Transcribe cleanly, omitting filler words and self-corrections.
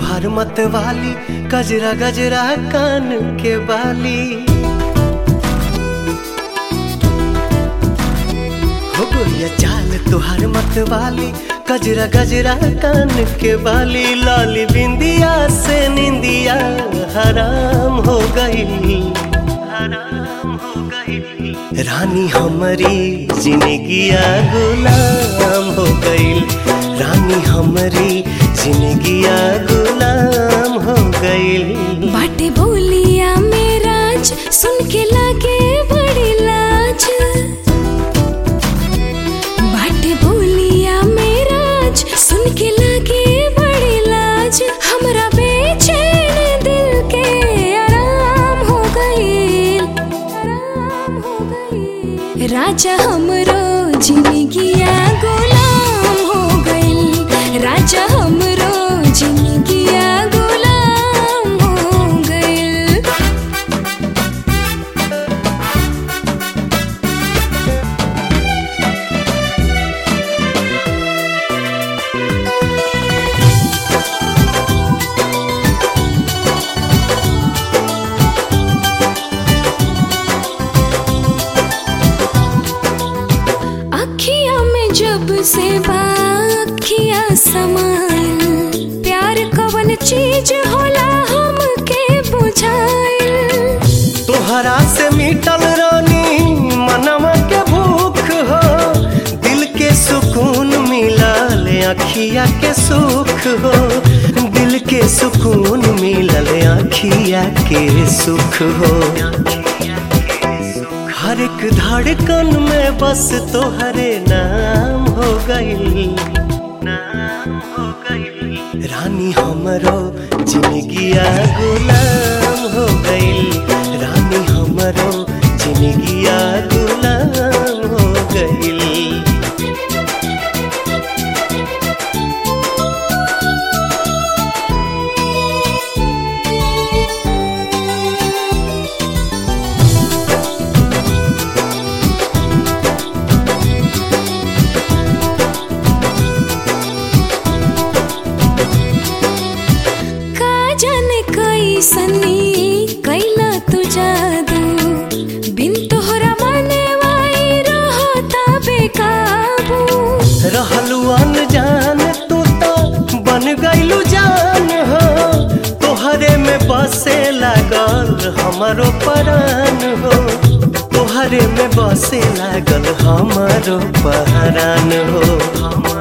तुहार मत वाली गजरा गजरा कान के बाली हो गोरिया चाल तुहार मत वाली गजरा गजरा कान के बाली लाली बिंदिया से निंदिया हराम हो गई रानी हमारी जिंदगिया गुलाम हो गई रानी हमारी जिंदगिया गुलाम हो गई। बाटे बोलिया में राज सुन के लागे बड़ी लाज बाटे बोलिया में राज सुन के लागे बड़ी लाज हमरा बेचैन दिल के आराम हो गई राजा हमरो जिंदगिया गुलाम हो गई राजा हमरो जिंदगिया गुलाम हो गई। अखियां में जब से बाखिया समाइल प्यार कवन चीज होला हमके बुझाइल तोहरा से मिटल रानी मनवा के भूख हो दिल के सुकून मिलल अखिया के सुख हो दिल के सुकून मिलल अखिया के सुख हो हर एक धड़कन में बस तोहरे नाम हो गई रानी हमरो जिंदगिया गुलाम हो गई रानी हमरो जिंदगिया गुलाम हो गई। सनी कैला तू जादू बिन तोहरा माने वाई रहता बेकाबू रहलू अनजान तू तो बन गईलू जान हो तोहरे में बसे लागल हमारो परान हो तोहरे में बसे लागल हमारो परान हो।